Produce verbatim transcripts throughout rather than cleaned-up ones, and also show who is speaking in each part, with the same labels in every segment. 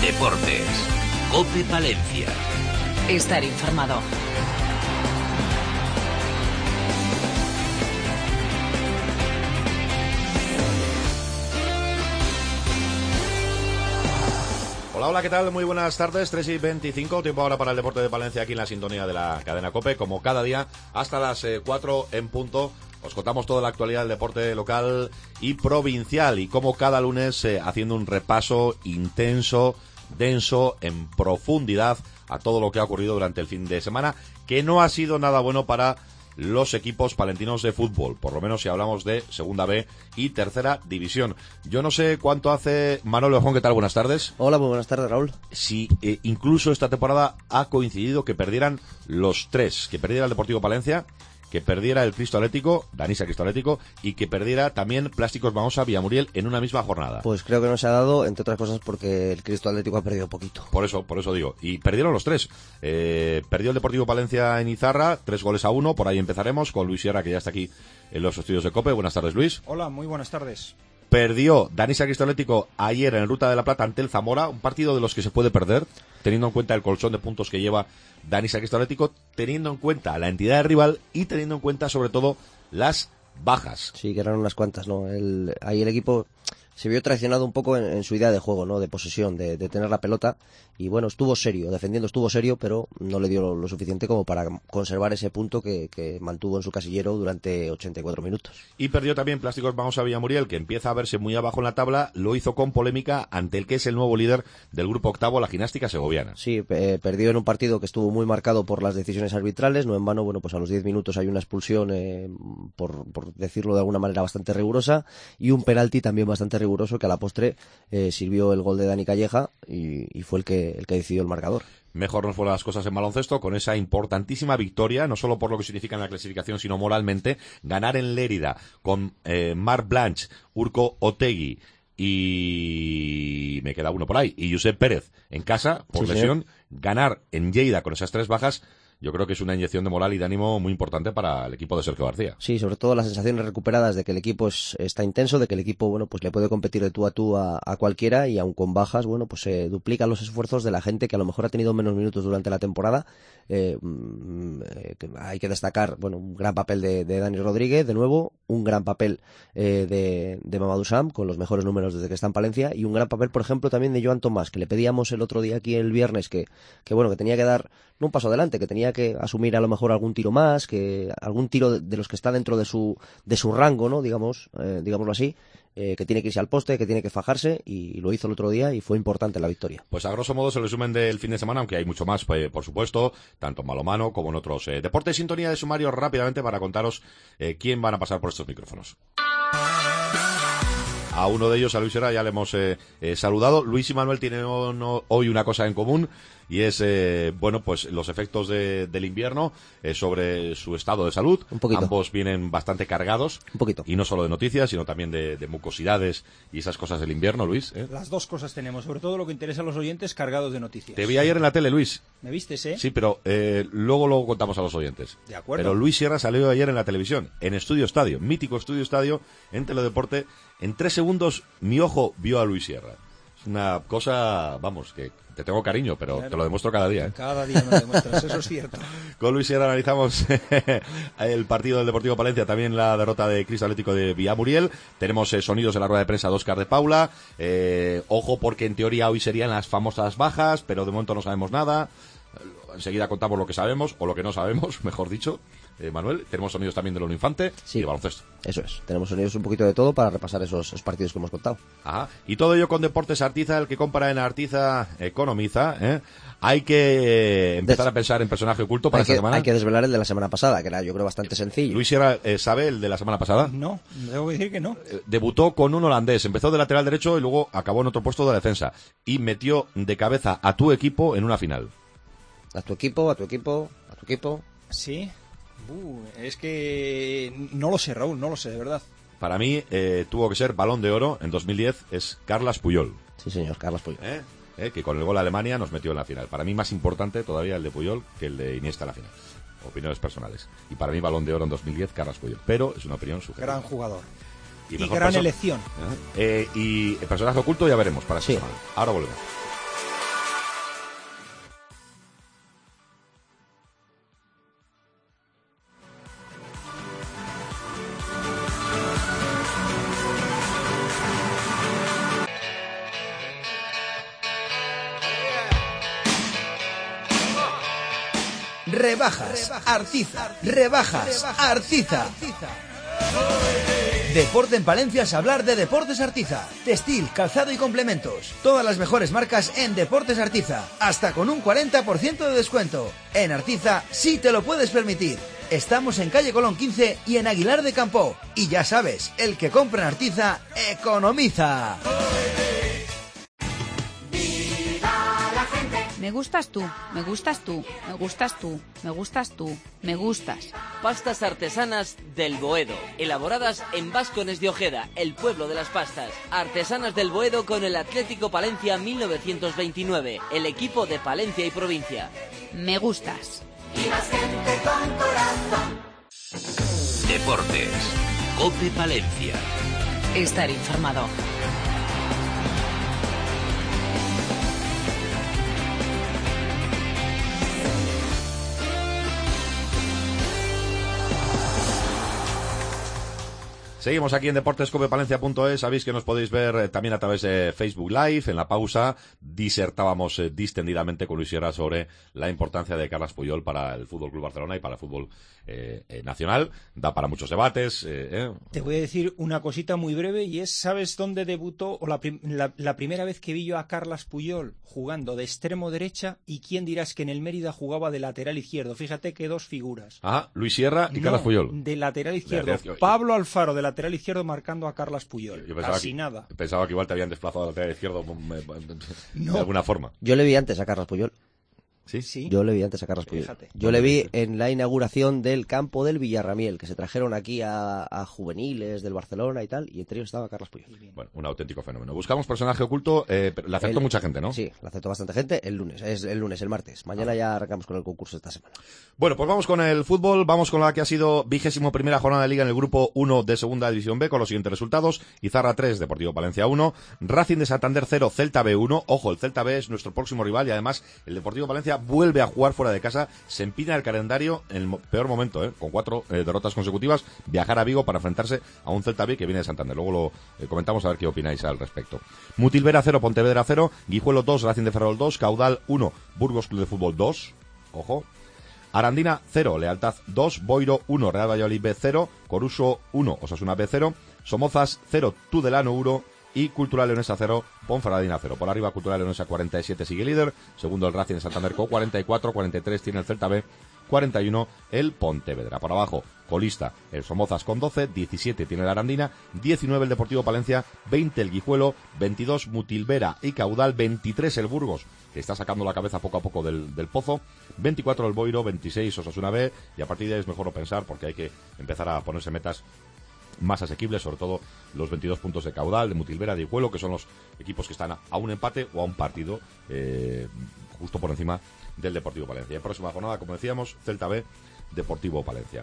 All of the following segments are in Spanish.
Speaker 1: Deportes. COPE Palencia.
Speaker 2: Estar informado.
Speaker 3: Hola, hola, ¿qué tal? Muy buenas tardes, tres y veinticinco, tiempo ahora para el deporte de Palencia aquí en la sintonía de la cadena COPE, como cada día, hasta las eh, cuatro en punto. Os contamos toda la actualidad del deporte local y provincial y como cada lunes eh, haciendo un repaso intenso, denso, en profundidad a todo lo que ha ocurrido durante el fin de semana, que no ha sido nada bueno para los equipos palentinos de fútbol, por lo menos si hablamos de Segunda B y Tercera División. Yo no sé cuánto hace Manuel Lejón, ¿qué tal? Buenas tardes.
Speaker 4: Hola, muy buenas tardes, Raúl.
Speaker 3: Si eh, incluso esta temporada ha coincidido que perdieran los tres, que perdiera el Deportivo Palencia, que perdiera el Cristo Atlético, Danisa Cristo Atlético, y que perdiera también Plásticos Mamosa Villamuriel en una misma jornada.
Speaker 4: Pues creo que no se ha dado, entre otras cosas, porque el Cristo Atlético ha perdido poquito.
Speaker 3: Por eso, por eso digo. Y perdieron los tres. Eh, perdió el Deportivo Palencia en Izarra, tres goles a uno. Por ahí empezaremos con Luis Sierra, que ya está aquí en los estudios de COPE. Buenas tardes, Luis.
Speaker 5: Hola, muy buenas tardes.
Speaker 3: Perdió Danisa Cristo Atlético ayer en Ruta de la Plata ante el Zamora, un partido de los que se puede perder, teniendo en cuenta el colchón de puntos que lleva Danisa Cristo Atlético, teniendo en cuenta la entidad rival y teniendo en cuenta sobre todo las bajas.
Speaker 4: Sí, que eran unas cuantas, ¿no? El, ahí el equipo se vio traicionado un poco en, en su idea de juego, ¿no? De posesión, de, de tener la pelota. Y bueno, estuvo serio, defendiendo estuvo serio, pero no le dio lo, lo suficiente como para conservar ese punto que, que mantuvo en su casillero durante ochenta y cuatro minutos.
Speaker 3: Y perdió también Plásticos Vamos a Villamuriel, que empieza a verse muy abajo en la tabla, lo hizo con polémica ante el que es el nuevo líder del grupo octavo, la Gimnástica Segoviana.
Speaker 4: Sí, eh, perdió en un partido que estuvo muy marcado por las decisiones arbitrales, no en vano, bueno, pues a los diez minutos hay una expulsión, eh, por, por decirlo de alguna manera bastante rigurosa, y un penalti también bastante riguroso que a la postre eh, sirvió el gol de Dani Calleja y, y fue el que el que decidió el marcador.
Speaker 3: Mejor no fueron las cosas en baloncesto con esa importantísima victoria, no solo por lo que significa en la clasificación, sino moralmente, ganar en Lérida con eh, Marc Blanch, Urko Otegui y me queda uno por ahí, y Josep Pérez en casa por
Speaker 4: sí,
Speaker 3: lesión,
Speaker 4: señor.
Speaker 3: Ganar en Lleida con esas tres bajas. Yo creo que es una inyección de moral y de ánimo muy importante para el equipo de Sergio García.
Speaker 4: Sí, sobre todo las sensaciones recuperadas de que el equipo es, está intenso, de que el equipo, bueno, pues le puede competir de tú a tú a, a cualquiera y aun con bajas, bueno, pues se eh, duplican los esfuerzos de la gente que a lo mejor ha tenido menos minutos durante la temporada. Eh, eh, que hay que destacar, bueno, un gran papel de, de Dani Rodríguez, de nuevo, un gran papel eh, de, de Mamadou Sam, con los mejores números desde que está en Palencia, y un gran papel, por ejemplo, también de Joan Tomás, que le pedíamos el otro día aquí el viernes que, que bueno, que tenía que dar, no un paso adelante, que tenía que asumir a lo mejor algún tiro más, que algún tiro de, de los que está dentro de su de su rango, ¿no? Digamos, eh, digámoslo así, eh, que tiene que irse al poste, que tiene que fajarse, y, y lo hizo el otro día y fue importante la victoria.
Speaker 3: Pues a grosso modo es el resumen del fin de semana, aunque hay mucho más, pues, por supuesto, tanto en balonmano como en otros eh, deportes. Sintonía de sumario rápidamente para contaros eh, quién van a pasar por estos micrófonos. A uno de ellos, a Luis Sierra, ya le hemos eh, eh, saludado. Luis y Manuel tienen no, hoy una cosa en común y es, eh, bueno, pues los efectos de, del invierno eh, sobre su estado de salud.
Speaker 4: Un poquito.
Speaker 3: Ambos vienen bastante cargados.
Speaker 4: Un poquito.
Speaker 3: Y no solo de noticias, sino también de, de mucosidades y esas cosas del invierno, Luis. ¿eh?
Speaker 5: Las dos cosas tenemos, sobre todo lo que interesa a los oyentes, cargados de noticias.
Speaker 3: Te vi ayer en la tele, Luis.
Speaker 5: ¿Me vistes, eh?
Speaker 3: Sí, pero eh, luego lo contamos a los oyentes.
Speaker 5: De acuerdo.
Speaker 3: Pero Luis Sierra salió ayer en la televisión, en Estudio Estadio, mítico Estudio Estadio, en Teledeporte. En tres segundos, mi ojo vio a Luis Sierra. Es una cosa, vamos, que te tengo cariño, pero claro, te lo demuestro cada día. ¿eh?
Speaker 5: Cada día me lo demuestras, eso es cierto.
Speaker 3: Con Luis Sierra analizamos el partido del Deportivo Palencia, también la derrota de Cristo Atlético de Villamuriel. Tenemos eh, sonidos de la rueda de prensa de Óscar de Paula. Eh, ojo, porque en teoría hoy serían las famosas bajas, pero de momento no sabemos nada. Enseguida contamos lo que sabemos, o lo que no sabemos, mejor dicho. Eh, Manuel, tenemos sonidos también de Lono Infante
Speaker 4: sí,
Speaker 3: y de baloncesto.
Speaker 4: Eso es, tenemos sonidos un poquito de todo para repasar esos, esos partidos que hemos contado.
Speaker 3: Ajá. Y todo ello con Deportes Artiza, el que compra en Artiza economiza. ¿eh? Hay que eh, empezar Des... a pensar en personaje oculto para
Speaker 4: hay
Speaker 3: esta
Speaker 4: que,
Speaker 3: semana.
Speaker 4: Hay que desvelar el de la semana pasada, que era yo creo bastante sencillo.
Speaker 3: Luis Sierra, eh, ¿sabe el de la semana pasada?
Speaker 5: No, debo decir que no.
Speaker 3: Eh, debutó con un holandés, empezó de lateral derecho y luego acabó en otro puesto de defensa. Y metió de cabeza a tu equipo en una final.
Speaker 4: A tu equipo, a tu equipo, a tu equipo.
Speaker 5: Sí. Uh, es que no lo sé, Raúl, no lo sé, de verdad.
Speaker 3: Para mí eh, tuvo que ser Balón de Oro en dos mil diez, es Carles Puyol.
Speaker 4: Sí, señor, Carles Puyol.
Speaker 3: ¿Eh? ¿Eh? Que con el gol a Alemania nos metió en la final. Para mí más importante todavía el de Puyol que el de Iniesta en la final. Opiniones personales. Y para mí Balón de Oro en dos mil diez, Carles Puyol. Pero es una opinión subjetiva.
Speaker 5: Gran jugador.
Speaker 3: Y,
Speaker 5: y gran
Speaker 3: perso-
Speaker 5: elección.
Speaker 3: ¿Eh? Eh, y el personaje oculto ya veremos para esta
Speaker 4: sí.
Speaker 3: semana. Ahora volvemos.
Speaker 6: Rebajas Arciza. Rebajas Arciza. Deporte en Palencia es hablar de Deportes Artiza. Textil, calzado y complementos. Todas las mejores marcas en Deportes Artiza. Hasta con un cuarenta por ciento de descuento. En Artiza sí te lo puedes permitir. Estamos en calle Colón quince y en Aguilar de Campo. Y ya sabes, el que compra en Artiza, economiza.
Speaker 2: Me gustas tú, me gustas tú, me gustas tú, me gustas tú, me gustas.
Speaker 7: Pastas artesanas del Boedo, elaboradas en Vascones de Ojeda, el pueblo de las pastas. Artesanas del Boedo con el Atlético Palencia mil novecientos veintinueve, el equipo de Palencia y provincia.
Speaker 2: Me gustas.
Speaker 8: Y más gente con corazón.
Speaker 1: Deportes. COPE Palencia.
Speaker 2: Estar informado.
Speaker 3: Seguimos aquí en deportes cope palencia punto es. Sabéis que nos podéis ver eh, también a través de Facebook Live. En la pausa disertábamos eh, distendidamente con Luis Sierra sobre la importancia de Carles Puyol para el F C Barcelona y para el fútbol eh, eh, nacional. Da para muchos debates. Eh, eh.
Speaker 5: Te voy a decir una cosita muy breve y es, ¿sabes dónde debutó o la, prim la, la primera vez que vi yo a Carles Puyol jugando de extremo derecha? ¿Y quién dirás que en el Mérida jugaba de lateral izquierdo? Fíjate que dos figuras.
Speaker 3: Ah, Luis Sierra y
Speaker 5: no,
Speaker 3: Carles Puyol.
Speaker 5: De lateral izquierdo.
Speaker 3: De lateral...
Speaker 5: Pablo Alfaro de lateral izquierdo marcando a Carles Puyol.
Speaker 3: Yo pensaba
Speaker 5: Casi
Speaker 3: que,
Speaker 5: nada.
Speaker 3: Pensaba que igual te habían desplazado al lateral izquierdo
Speaker 5: no.
Speaker 3: de alguna forma.
Speaker 4: Yo le vi antes a Carles Puyol.
Speaker 3: ¿Sí?
Speaker 5: ¿Sí?
Speaker 4: Yo le vi antes a Carles Puyol.
Speaker 5: Fíjate.
Speaker 4: Yo le vi en la inauguración del campo del Villarramiel, que se trajeron aquí a, a juveniles del Barcelona y tal, y entre ellos estaba Carles Puyol.
Speaker 3: Bueno, un auténtico fenómeno. Buscamos personaje oculto, eh, pero le aceptó el, mucha gente, ¿no?
Speaker 4: Sí, le aceptó bastante gente el lunes, es el lunes, el martes. Mañana ah. ya arrancamos con el concurso esta semana.
Speaker 3: Bueno, pues vamos con el fútbol, vamos con la que ha sido vigésimo primera jornada de Liga en el grupo uno de Segunda División B, con los siguientes resultados: Izarra tres, Deportivo Palencia uno, Racing de Santander cero, Celta B uno. Ojo, el Celta B es nuestro próximo rival y además el Deportivo Palencia vuelve a jugar fuera de casa, se empina el calendario en el peor momento, ¿eh? Con cuatro eh, derrotas consecutivas, viajar a Vigo para enfrentarse a un Celta B que viene de Santander. Luego lo eh, comentamos a ver qué opináis al respecto. Mutilvera cero, Pontevedra cero, Guijuelo dos, Racing de Ferrol dos, Caudal uno, Burgos Club de Fútbol dos, ojo, Arandina cero, Lealtad dos, Boiro uno, Real Valladolid B cero, Coruso uno, Osasuna B cero, Somozas cero, Tudelano uno, y Cultural Leonesa cero, Ponferradina cero. Por arriba Cultural Leonesa cuarenta y siete sigue líder, segundo el Racing de Santander con cuarenta y cuatro, cuarenta y tres tiene el Celta B, cuarenta y uno el Pontevedra. Por abajo, colista el Somozas con doce, diecisiete tiene el Arandina, diecinueve el Deportivo Palencia, veinte el Guijuelo, veintidós Mutilvera y Caudal, veintitrés el Burgos, que está sacando la cabeza poco a poco del, del pozo, veinticuatro el Boiro, veintiséis Osasuna B, y a partir de ahí es mejor no pensar porque hay que empezar a ponerse metas más asequibles, sobre todo los veintidós puntos de Caudal, de Mutilvera, de Guijuelo, que son los equipos que están a, a un empate o a un partido eh, justo por encima del Deportivo Palencia. En próxima jornada, como decíamos, Celta B, Deportivo Palencia.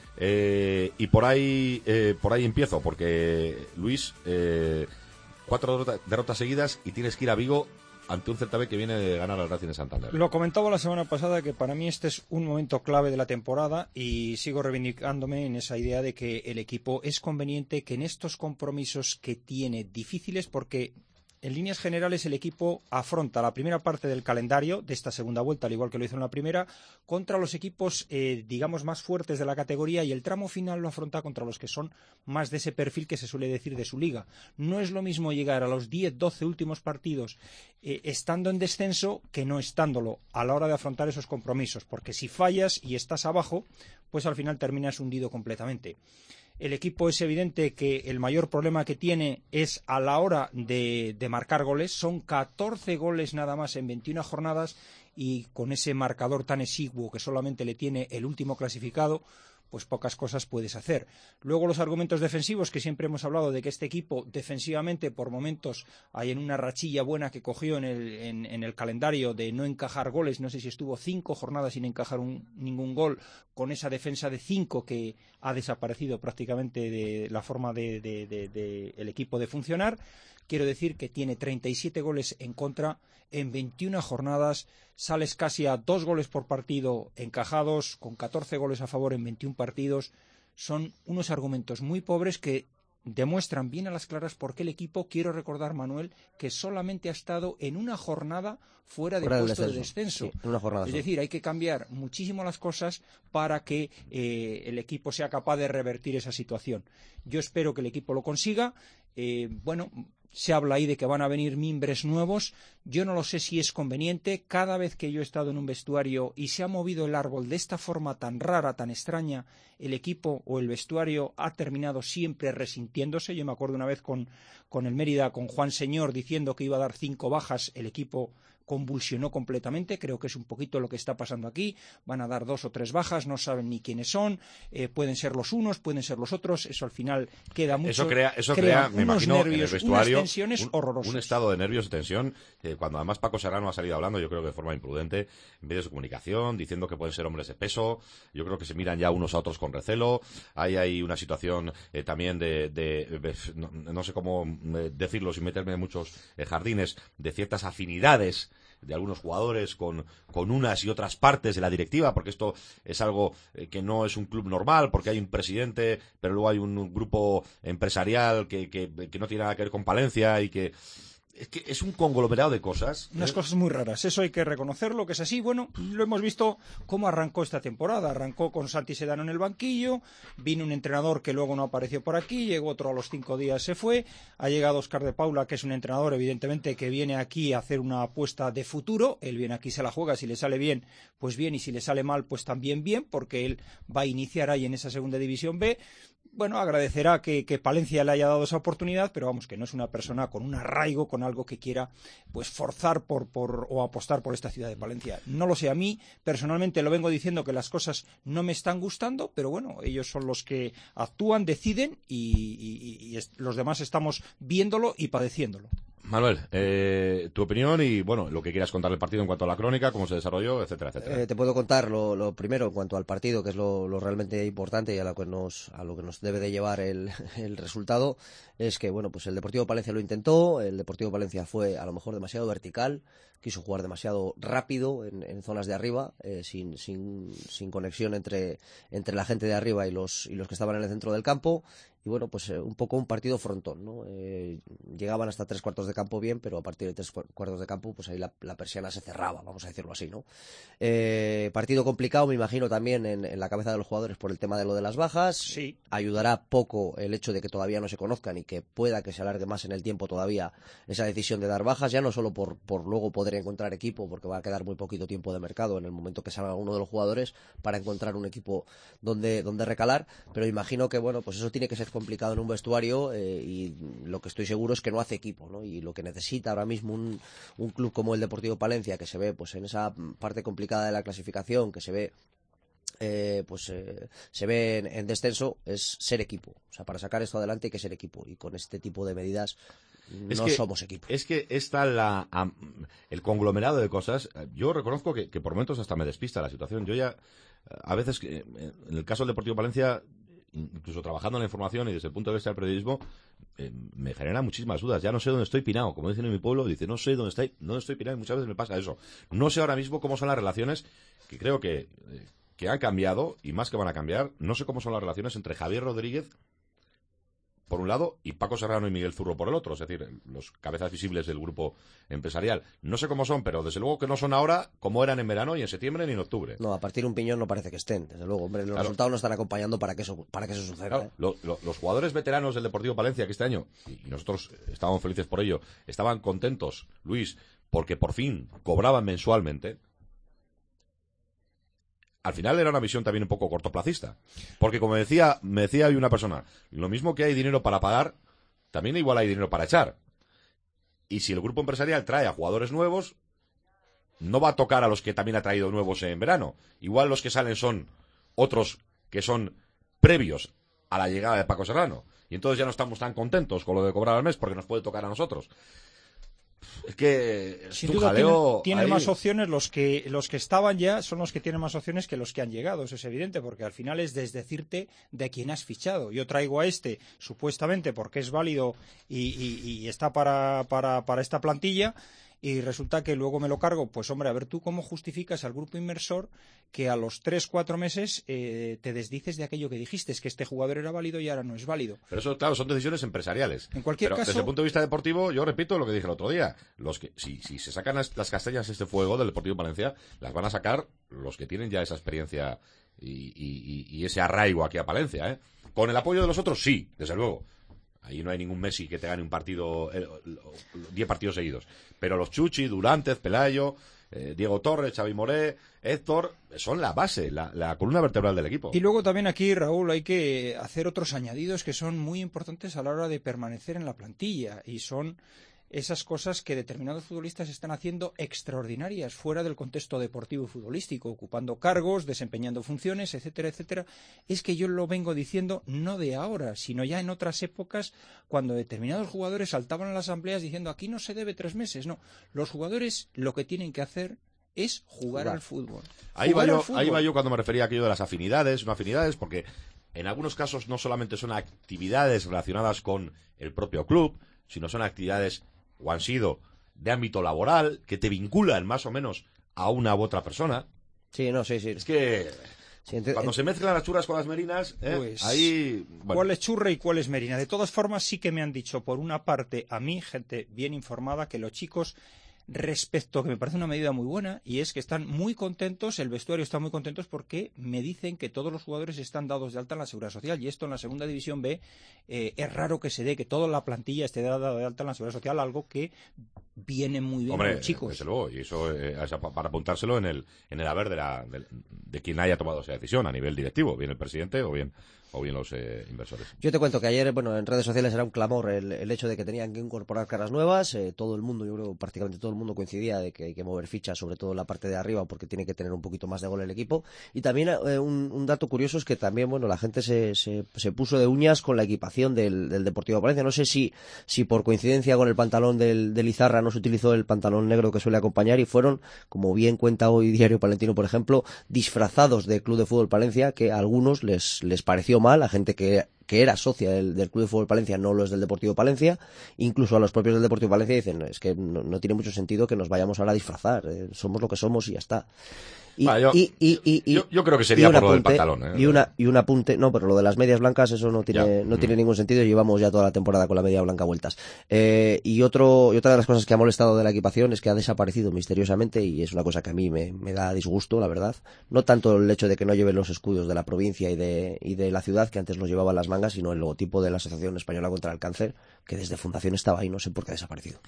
Speaker 3: Eh, y por ahí eh, por ahí empiezo, porque Luis, eh, cuatro derrotas, derrotas seguidas y tienes que ir a Vigo ante un Celta B que viene de ganar al Racing de Santander.
Speaker 5: Lo comentaba la semana pasada que para mí este es un momento clave de la temporada y sigo reivindicándome en esa idea de que el equipo es conveniente que en estos compromisos que tiene difíciles, porque en líneas generales el equipo afronta la primera parte del calendario de esta segunda vuelta, al igual que lo hizo en la primera, contra los equipos, eh, digamos, más fuertes de la categoría, y el tramo final lo afronta contra los que son más de ese perfil que se suele decir de su liga. No es lo mismo llegar a los diez, doce últimos partidos eh, estando en descenso que no estándolo a la hora de afrontar esos compromisos, porque si fallas y estás abajo, pues al final terminas hundido completamente. El equipo es evidente que el mayor problema que tiene es a la hora de, de marcar goles. Son catorce goles nada más en veintiuna jornadas, y con ese marcador tan exiguo que solamente le tiene el último clasificado, pues pocas cosas puedes hacer. Luego los argumentos defensivos, que siempre hemos hablado de que este equipo defensivamente por momentos hay en una rachilla buena que cogió en el, en, en el calendario de no encajar goles. No sé si estuvo cinco jornadas sin encajar un, ningún gol, con esa defensa de cinco que ha desaparecido prácticamente de la forma de, de, de, de el equipo de funcionar. Quiero decir que tiene treinta y siete goles en contra en veintiuna jornadas, sales casi a dos goles por partido encajados, con catorce goles a favor en veintiún partidos. Son unos argumentos muy pobres que demuestran bien a las claras por qué el equipo, quiero recordar, Manuel, que solamente ha estado en una jornada fuera de
Speaker 4: fuera
Speaker 5: puesto
Speaker 4: del
Speaker 5: de descenso.
Speaker 4: Sí, una jornada
Speaker 5: es
Speaker 4: solo.
Speaker 5: decir, hay que cambiar muchísimo las cosas para que eh, el equipo sea capaz de revertir esa situación. Yo espero que el equipo lo consiga. Eh, bueno, se habla ahí de que van a venir mimbres nuevos. Yo no lo sé si es conveniente. Cada vez que yo he estado en un vestuario y se ha movido el árbol de esta forma tan rara, tan extraña, el equipo o el vestuario ha terminado siempre resintiéndose. Yo me acuerdo una vez con, con el Mérida, con Juan Señor, diciendo que iba a dar cinco bajas. El equipo convulsionó completamente. Creo que es un poquito lo que está pasando aquí. Van a dar dos o tres bajas, no saben ni quiénes son, eh, pueden ser los unos, pueden ser los otros. Eso al final queda mucho.
Speaker 3: Eso crea, eso
Speaker 5: crea,
Speaker 3: crea me
Speaker 5: unos
Speaker 3: imagino,
Speaker 5: nervios,
Speaker 3: en el vestuario,
Speaker 5: unas tensiones
Speaker 3: un,
Speaker 5: horrorosas.
Speaker 3: un estado de nervios y tensión. Eh, cuando además Paco Serrano ha salido hablando, yo creo que de forma imprudente, en medios de comunicación, diciendo que pueden ser hombres de peso. Yo creo que se miran ya unos a otros con recelo. Hay hay una situación eh, también de, de, de no, no sé cómo eh, decirlo sin meterme en muchos eh, jardines, de ciertas afinidades de algunos jugadores con, con unas y otras partes de la directiva, porque esto es algo eh, que no es un club normal, porque hay un presidente, pero luego hay un, un grupo empresarial que, que, que no tiene nada que ver con Palencia y que es que es un conglomerado de cosas.
Speaker 5: Unas cosas muy raras, eso hay que reconocerlo, que es así. Bueno, lo hemos visto cómo arrancó esta temporada. Arrancó con Santi Sedano en el banquillo, vino un entrenador que luego no apareció por aquí, llegó otro a los cinco días, se fue. Ha llegado Óscar de Paula, que es un entrenador, evidentemente, que viene aquí a hacer una apuesta de futuro. Él viene aquí, se la juega, si le sale bien, pues bien, y si le sale mal, pues también bien, porque él va a iniciar ahí en esa segunda división B. Bueno, agradecerá que, que Palencia le haya dado esa oportunidad, pero vamos, que no es una persona con un arraigo, con algo que quiera pues forzar por, por o apostar por esta ciudad de Palencia. No lo sé, a mí personalmente lo vengo diciendo que las cosas no me están gustando, pero bueno, ellos son los que actúan, deciden y, y, y es, los demás estamos viéndolo y padeciéndolo.
Speaker 3: Manuel, eh, tu opinión y bueno, lo que quieras contar del partido en cuanto a la crónica, cómo se desarrolló, etcétera, etcétera.
Speaker 4: Eh, te puedo contar lo, lo primero en cuanto al partido, que es lo, lo realmente importante y a lo que nos, a lo que nos debe de llevar el, el resultado, es que bueno, pues el Deportivo Palencia lo intentó, el Deportivo Palencia fue a lo mejor demasiado vertical, quiso jugar demasiado rápido en, en zonas de arriba, eh, sin, sin, sin conexión entre, entre la gente de arriba y los, y los que estaban en el centro del campo. Y bueno, pues eh, un poco un partido frontón, ¿no? Eh, llegaban hasta tres cuartos de campo bien, pero a partir de tres cuartos de campo, pues ahí la, la persiana se cerraba, vamos a decirlo así, ¿no? Eh, partido complicado, me imagino, también en, en la cabeza de los jugadores por el tema de lo de las bajas.
Speaker 5: Sí.
Speaker 4: Ayudará poco el hecho de que todavía no se conozcan y que pueda que se alargue más en el tiempo todavía esa decisión de dar bajas, ya no solo por, por luego poder encontrar equipo, porque va a quedar muy poquito tiempo de mercado en el momento que salga uno de los jugadores para encontrar un equipo donde, donde recalar, pero imagino que, bueno, pues eso tiene que ser complicado en un vestuario eh, y lo que estoy seguro es que no hace equipo, ¿no? Y lo que necesita ahora mismo un, un club como el Deportivo Palencia, que se ve pues en esa parte complicada de la clasificación, que se ve eh, pues eh, se ve en, en descenso, es ser equipo. O sea, para sacar esto adelante hay que ser equipo y con este tipo de medidas
Speaker 3: es
Speaker 4: no
Speaker 3: que,
Speaker 4: somos equipo.
Speaker 3: Es que está la, um, el conglomerado de cosas. Yo reconozco que, que por momentos hasta me despista la situación. Yo ya, a veces, en el caso del Deportivo Palencia, incluso trabajando en la información y desde el punto de vista del periodismo, eh, me genera muchísimas dudas. Ya no sé dónde estoy pinado. Como dicen en mi pueblo, dice, no sé dónde estoy, dónde estoy pinado y muchas veces me pasa eso. No sé ahora mismo cómo son las relaciones, que creo que, eh, que han cambiado y más que van a cambiar. No sé cómo son las relaciones entre Javier Rodríguez, por un lado, y Paco Serrano y Miguel Zurro por el otro, es decir, los cabezas visibles del grupo empresarial. No sé cómo son, pero desde luego que no son ahora como eran en verano y en septiembre ni en octubre.
Speaker 4: No, a partir de un piñón no parece que estén, desde luego, hombre, los
Speaker 3: claro.
Speaker 4: resultados no están acompañando para que eso, para que eso suceda.
Speaker 3: Claro,
Speaker 4: ¿eh?
Speaker 3: lo, lo, los jugadores veteranos del Deportivo Palencia que este año, y nosotros estábamos felices por ello, estaban contentos, Luis, porque por fin cobraban mensualmente. Al final era una visión también un poco cortoplacista. Porque como decía, me decía hoy una persona, lo mismo que hay dinero para pagar, también igual hay dinero para echar. Y si el grupo empresarial trae a jugadores nuevos, no va a tocar a los que también ha traído nuevos en verano. Igual los que salen son otros que son previos a la llegada de Paco Serrano. Y entonces ya no estamos tan contentos con lo de cobrar al mes porque nos puede tocar a nosotros. Es que
Speaker 5: sin
Speaker 3: es un
Speaker 5: duda
Speaker 3: jaleo.
Speaker 5: tienen, tienen
Speaker 3: ahí.
Speaker 5: más opciones los que los que estaban ya son los que tienen más opciones que los que han llegado, eso es evidente, porque al final es desdecirte de quién has fichado. Yo traigo a este supuestamente porque es válido y, y, y está para, para, para esta plantilla y resulta que luego me lo cargo. Pues hombre, a ver tú cómo justificas al grupo inversor que a los tres, cuatro meses eh, te desdices de aquello que dijiste, es que este jugador era válido y ahora no es válido.
Speaker 3: Pero eso, claro, son decisiones empresariales.
Speaker 5: En cualquier
Speaker 3: Pero
Speaker 5: caso,
Speaker 3: desde el punto de vista deportivo, yo repito lo que dije el otro día. Los que, si, si se sacan las, las castañas de este fuego del Deportivo Palencia, las van a sacar los que tienen ya esa experiencia y, y, y ese arraigo aquí a Palencia, ¿eh? Con el apoyo de los otros, sí, desde luego. Ahí no hay ningún Messi que te gane un partido, diez partidos seguidos. Pero los Chuchi, Durántez, Pelayo, eh, Diego Torres, Xavi Moré, Héctor, son la base, la, la columna vertebral del equipo.
Speaker 5: Y luego también aquí, Raúl, hay que hacer otros añadidos que son muy importantes a la hora de permanecer en la plantilla. Y son esas cosas que determinados futbolistas están haciendo extraordinarias fuera del contexto deportivo y futbolístico, ocupando cargos, desempeñando funciones, etcétera, etcétera. Es que yo lo vengo diciendo no de ahora, sino ya en otras épocas, cuando determinados jugadores saltaban a las asambleas diciendo aquí no se debe tres meses. No, los jugadores lo que tienen que hacer es jugar, jugar. al fútbol.
Speaker 3: Ahí va, yo, ahí va yo cuando me refería a aquello de las afinidades, no afinidades, porque en algunos casos no solamente son actividades relacionadas con el propio club, sino son actividades o han sido de ámbito laboral, que te vinculan más o menos a una u otra persona.
Speaker 4: Sí, no, sí, sí.
Speaker 3: Es que sí, ent- cuando ent- se mezclan las churras con las merinas, ¿eh?
Speaker 5: Pues,
Speaker 3: ahí... Bueno.
Speaker 5: ¿Cuál es churra y cuál es merina? De todas formas, sí que me han dicho, por una parte, a mí, gente bien informada, que los chicos, respecto, que me parece una medida muy buena, y es que están muy contentos, el vestuario está muy contentos porque me dicen que todos los jugadores están dados de alta en la Seguridad Social, y esto en la Segunda División B eh, es raro que se dé, que toda la plantilla esté dada de alta en la Seguridad Social, algo que viene muy bien
Speaker 3: Hombre,
Speaker 5: a los chicos.
Speaker 3: Desde luego, y eso eh, para apuntárselo en el en el haber de, la, de, de quien haya tomado esa decisión a nivel directivo, bien el presidente o bien o bien los eh, inversores.
Speaker 4: Yo te cuento que ayer, bueno, en redes sociales era un clamor el, el hecho de que tenían que incorporar caras nuevas. Eh, todo el mundo, yo creo prácticamente todo el mundo coincidía de que hay que mover fichas, sobre todo en la parte de arriba, porque tiene que tener un poquito más de gol el equipo. Y también eh, un, un dato curioso es que también, bueno, la gente se, se, se puso de uñas con la equipación del, del Deportivo Palencia. No sé si, si por coincidencia con el pantalón del, del Izarra no se utilizó el pantalón negro que suele acompañar y fueron, como bien cuenta hoy Diario Palentino, por ejemplo, disfrazados de Club de Fútbol Palencia, que a algunos les, les pareció mal, a gente que que era socia del, del Club de Fútbol Palencia, no lo es del Deportivo Palencia. Incluso a los propios del Deportivo Palencia dicen, es que no, no tiene mucho sentido que nos vayamos ahora a disfrazar, eh, somos lo que somos y ya está. Y,
Speaker 3: ah, yo,
Speaker 4: y, y, y, y,
Speaker 3: yo, yo creo que sería por lo del pantalón. ¿eh?
Speaker 4: Y, una, y un apunte, no, pero lo de las medias blancas, eso no tiene, no tiene ningún sentido. Llevamos ya toda la temporada con la media blanca vueltas. Eh, y, otro, y otra de las cosas que ha molestado de la equipación es que ha desaparecido misteriosamente, y es una cosa que a mí me, me da disgusto, la verdad. No tanto el hecho de que no lleven los escudos de la provincia y de, y de la ciudad, que antes los llevaban las mangas, sino el logotipo de la Asociación Española contra el Cáncer, que desde fundación estaba ahí, no sé por qué ha desaparecido.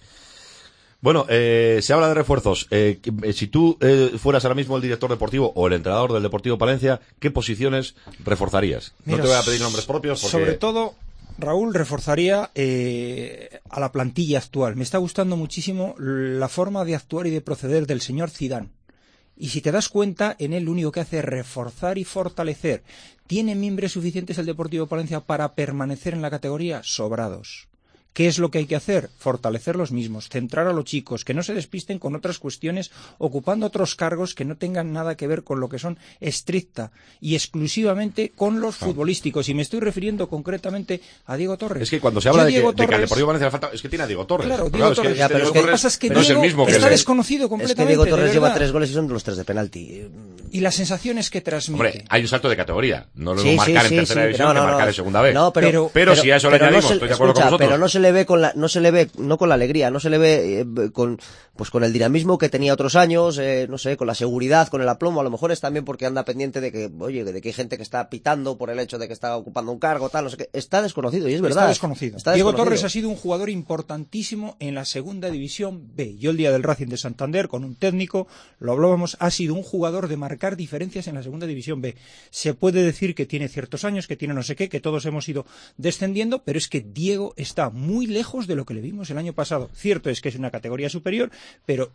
Speaker 3: Bueno, eh, se habla de refuerzos. Eh, si tú eh, fueras ahora mismo el director deportivo o el entrenador del Deportivo Palencia, ¿qué posiciones reforzarías?
Speaker 5: Mira,
Speaker 3: no te voy a pedir nombres propios porque...
Speaker 5: Sobre todo, Raúl, reforzaría eh, a la plantilla actual. Me está gustando muchísimo la forma de actuar y de proceder del señor Zidane. Y si te das cuenta, en él lo único que hace es reforzar y fortalecer. ¿Tiene miembros suficientes el Deportivo Palencia para permanecer en la categoría? Sobrados. ¿Qué es lo que hay que hacer? Fortalecer los mismos, centrar a los chicos, que no se despisten con otras cuestiones, ocupando otros cargos que no tengan nada que ver con lo que son estricta y exclusivamente con los futbolísticos. Y me estoy refiriendo concretamente a Diego Torres.
Speaker 3: Es que cuando se habla de que,
Speaker 5: Diego
Speaker 3: de que al
Speaker 5: Torres,
Speaker 3: Deportivo Valencia le falta, es que tiene a Diego Torres.
Speaker 5: Claro, Diego
Speaker 3: claro,
Speaker 5: Torres.
Speaker 3: Es que,
Speaker 4: Ya, pero
Speaker 3: Diego
Speaker 4: es que,
Speaker 5: lo que pasa es que
Speaker 3: no
Speaker 5: Diego
Speaker 3: es el mismo que
Speaker 5: está
Speaker 3: el de...
Speaker 5: desconocido
Speaker 4: Es
Speaker 5: completamente.
Speaker 4: que Diego Torres
Speaker 5: de
Speaker 4: lleva
Speaker 5: verdad.
Speaker 4: tres goles y son de los tres de penalti.
Speaker 5: Y las sensaciones que transmite.
Speaker 3: Hombre, hay un salto de categoría. No lo
Speaker 4: Sí,
Speaker 3: marcar
Speaker 4: sí,
Speaker 3: en
Speaker 4: sí,
Speaker 3: tercera
Speaker 4: sí,
Speaker 3: división
Speaker 4: no,
Speaker 3: que
Speaker 4: no,
Speaker 3: marcar
Speaker 4: no.
Speaker 3: en segunda vez.
Speaker 4: No, pero,
Speaker 3: pero,
Speaker 4: pero,
Speaker 3: si a eso le
Speaker 4: pero
Speaker 3: añadimos,
Speaker 4: no se,
Speaker 3: estoy de acuerdo
Speaker 4: escucha,
Speaker 3: con vosotros.
Speaker 4: pero no se le ve con la, no se le ve, no con la alegría, no se le ve eh, con, pues con el dinamismo que tenía otros años, eh, no sé, con la seguridad, con el aplomo. A lo mejor es también porque anda pendiente de que, oye, de que hay gente que está pitando por el hecho de que está ocupando un cargo, tal, no sé qué. Está desconocido y es verdad.
Speaker 5: Está desconocido.
Speaker 4: Está
Speaker 5: Diego
Speaker 4: desconocido.
Speaker 5: Torres ha sido un jugador importantísimo en la Segunda División B. Yo el día del Racing de Santander, con un técnico, lo hablábamos, ha sido un jugador de marcar diferencias en la Segunda División B. Se puede decir que tiene ciertos años, que tiene no sé qué, que todos hemos ido descendiendo, pero es que Diego está muy lejos de lo que le vimos el año pasado. Cierto es que es una categoría superior, pero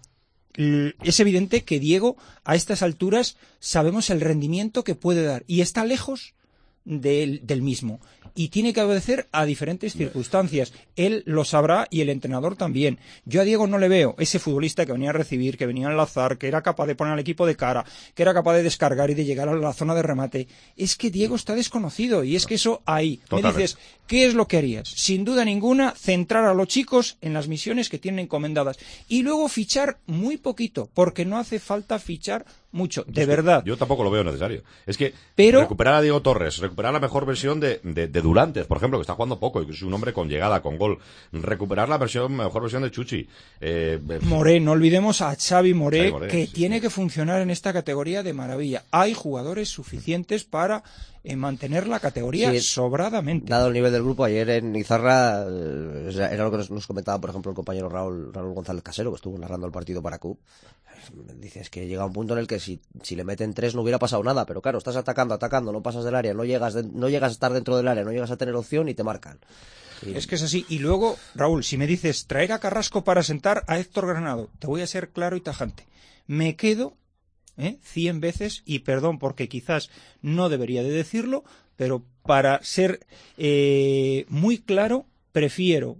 Speaker 5: es evidente que Diego, a estas alturas, sabemos el rendimiento que puede dar y está lejos del, del mismo. Y tiene que obedecer a diferentes circunstancias. Él lo sabrá y el entrenador también. Yo a Diego no le veo ese futbolista que venía a recibir, que venía a enlazar, que era capaz de poner al equipo de cara, que era capaz de descargar y de llegar a la zona de remate. Es que Diego está desconocido y es que eso ahí. Totalmente. Me dices, ¿qué es lo que harías? Sin duda ninguna, centrar a los chicos en las misiones que tienen encomendadas. Y luego fichar muy poquito, porque no hace falta fichar mucho, de
Speaker 3: es
Speaker 5: verdad.
Speaker 3: Yo tampoco lo veo necesario. Es que
Speaker 5: Pero,
Speaker 3: recuperar a Diego Torres, recuperar la mejor versión de, de, de Durantes, por ejemplo, que está jugando poco y que es un hombre con llegada, con gol. Recuperar la versión mejor versión de Chuchi. Eh,
Speaker 5: Moré, no olvidemos a Xavi Moré, Xavi Moré que
Speaker 3: sí,
Speaker 5: tiene
Speaker 3: sí.
Speaker 5: que funcionar en esta categoría de maravilla. Hay jugadores suficientes para eh, mantener la categoría sí, sobradamente.
Speaker 4: Dado el nivel del grupo, ayer en Izarra eh, era lo que nos, nos comentaba, por ejemplo, el compañero Raúl, Raúl González Casero, que estuvo narrando el partido para C U P. Dices que llega un punto en el que si, si le meten tres no hubiera pasado nada, pero claro, estás atacando, atacando, no pasas del área, no llegas, de, no llegas a estar dentro del área, no llegas a tener opción y te marcan. Y...
Speaker 5: Es que es así. Y luego, Raúl, si me dices traer a Carrasco para sentar a Héctor Granado, te voy a ser claro y tajante. Me quedo ¿eh? cien veces, y perdón porque quizás no debería de decirlo, pero para ser eh, muy claro, prefiero...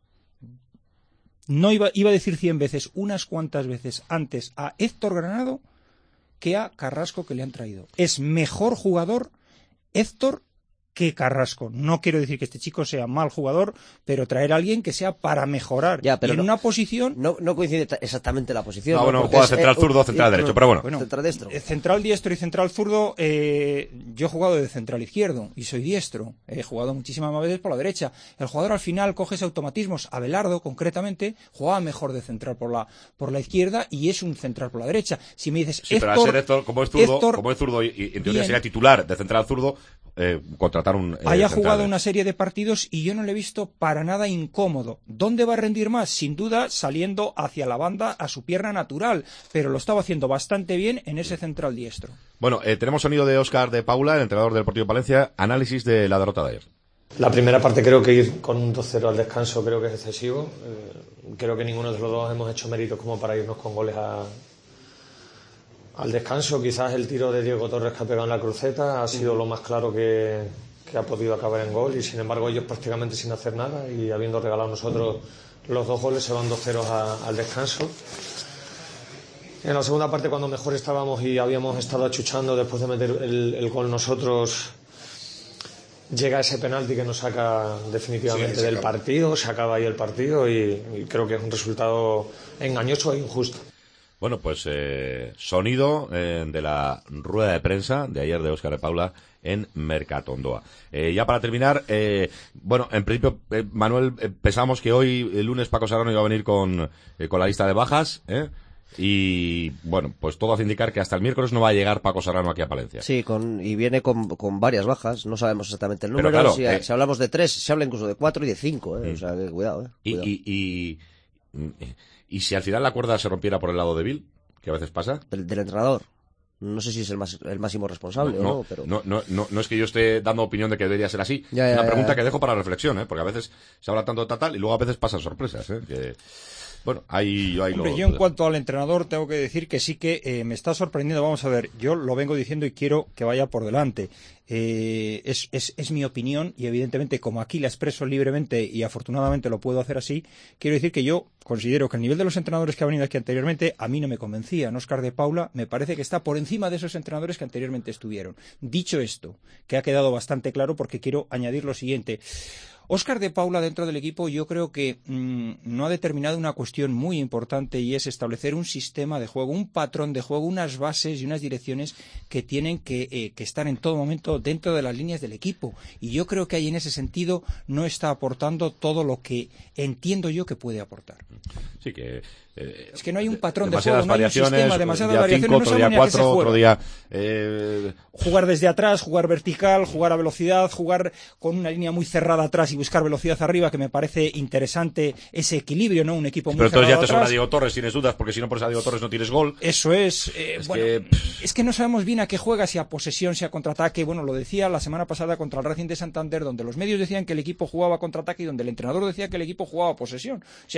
Speaker 5: No iba, iba a decir cien veces, unas cuantas veces antes a Héctor Granado que a Carrasco que le han traído. Es mejor jugador Héctor que Carrasco. No quiero decir que este chico sea mal jugador, pero traer a alguien que sea para mejorar.
Speaker 4: Ya, pero
Speaker 5: y en
Speaker 4: no,
Speaker 5: una posición...
Speaker 4: No, no coincide exactamente la posición.
Speaker 3: No,
Speaker 4: ¿no?
Speaker 3: bueno, juega central
Speaker 4: es,
Speaker 3: zurdo,
Speaker 4: eh,
Speaker 3: central
Speaker 4: eh,
Speaker 3: derecho, pero bueno.
Speaker 5: bueno
Speaker 4: central diestro.
Speaker 5: Central diestro y central zurdo, eh, yo he jugado de central izquierdo y soy diestro. He jugado muchísimas más veces por la derecha. El jugador al final coge ese automatismos. Abelardo, concretamente, jugaba mejor de central por la, por la izquierda y es un central por la derecha. Si me dices,
Speaker 3: sí,
Speaker 5: Héctor,
Speaker 3: pero al ser Héctor, como es zurdo,
Speaker 5: Héctor,
Speaker 3: como es zurdo y, y en teoría
Speaker 5: bien,
Speaker 3: sería titular de central zurdo, eh, contratar un... Eh,
Speaker 5: haya
Speaker 3: central,
Speaker 5: jugado
Speaker 3: eh.
Speaker 5: una serie de partidos y yo no le he visto para nada incómodo. ¿Dónde va a rendir más? Sin duda saliendo hacia la banda a su pierna natural, pero lo estaba haciendo bastante bien en ese central diestro.
Speaker 3: Bueno, eh, tenemos sonido de Óscar de Paula, el entrenador del Deportivo Palencia, análisis de la derrota de ayer.
Speaker 9: La primera parte creo que ir con un dos cero al descanso creo que es excesivo. Eh, creo que ninguno de los dos hemos hecho méritos como para irnos con goles a, al descanso. Quizás el tiro de Diego Torres que ha pegado en la cruceta ha sido lo más claro que, que ha podido acabar en gol, y sin embargo ellos prácticamente sin hacer nada y habiendo regalado nosotros los dos goles se van dos cero al descanso. En la segunda parte, cuando mejor estábamos y habíamos estado achuchando después de meter el, el gol nosotros, llega ese penalti que nos saca definitivamente sí, del acaba. partido, se acaba ahí el partido y, y creo que es un resultado engañoso e injusto.
Speaker 3: Bueno, pues eh, sonido eh, de la rueda de prensa de ayer de Óscar de Paula en Mercatondoa. Eh, ya para terminar, eh, bueno, en principio, eh, Manuel, eh, pensamos que hoy, el lunes, Paco Serrano iba a venir con, eh, con la lista de bajas, ¿eh? Y bueno, pues todo hace indicar que hasta el miércoles no va a llegar Paco Serrano aquí a Palencia.
Speaker 4: Sí, con, y viene con, con varias bajas, no sabemos exactamente el número.
Speaker 3: Pero claro,
Speaker 4: si,
Speaker 3: eh,
Speaker 4: si hablamos de tres, se habla incluso de cuatro y de cinco, ¿eh? Mm. O sea, que cuidado, ¿eh? Cuidado.
Speaker 3: Y, y, y, y si al final la cuerda se rompiera por el lado débil, que a veces pasa.
Speaker 4: Del, del entrenador. No sé si es el, más, el máximo responsable
Speaker 3: no,
Speaker 4: o no, pero...
Speaker 3: No, no, no, no es que yo esté dando opinión de que debería ser así.
Speaker 4: Ya, ya,
Speaker 3: Una pregunta
Speaker 4: ya, ya.
Speaker 3: que dejo para reflexión, ¿eh? Porque a veces se habla tanto de tal y luego a veces pasan sorpresas, ¿eh? Que... Bueno, ahí, ahí
Speaker 5: Hombre,
Speaker 3: lo...
Speaker 5: yo en cuanto al entrenador tengo que decir que sí que eh, me está sorprendiendo. Vamos a ver, yo lo vengo diciendo y quiero que vaya por delante. Eh, es, es, es mi opinión y evidentemente como aquí la expreso libremente y afortunadamente lo puedo hacer así, quiero decir que yo considero que el nivel de los entrenadores que ha venido aquí anteriormente a mí no me convencía. En Óscar de Paula me parece que está por encima de esos entrenadores que anteriormente estuvieron. Dicho esto, que ha quedado bastante claro porque quiero añadir lo siguiente. Óscar de Paula dentro del equipo yo creo que mmm, no ha determinado una cuestión muy importante y es establecer un sistema de juego, un patrón de juego, unas bases y unas direcciones que tienen que, eh, que estar en todo momento dentro de las líneas del equipo. Y yo creo que ahí en ese sentido no está aportando todo lo que entiendo yo que puede aportar.
Speaker 3: Sí, que... Eh,
Speaker 5: es que no hay un patrón de
Speaker 3: juego,
Speaker 5: no hay un sistema, demasiadas
Speaker 3: día
Speaker 5: variaciones,
Speaker 3: cinco,
Speaker 5: no
Speaker 3: otro día cuatro, otro día... Eh...
Speaker 5: Jugar desde atrás, jugar vertical, jugar a velocidad, jugar con una línea muy cerrada atrás y buscar velocidad arriba, que me parece interesante ese equilibrio, ¿no? Un equipo muy
Speaker 3: Pero entonces ya te
Speaker 5: atrás.
Speaker 3: sobra Diego Torres, tienes dudas, porque si no pones a Diego Torres no tienes gol.
Speaker 5: Eso es. Eh,
Speaker 3: es,
Speaker 5: bueno,
Speaker 3: que...
Speaker 5: es que no sabemos bien a qué juega, si a posesión, si a contraataque. Bueno, lo decía la semana pasada contra el Racing de Santander, donde los medios decían que el equipo jugaba a contraataque y donde el entrenador decía que el equipo jugaba a posesión. O sea, cosas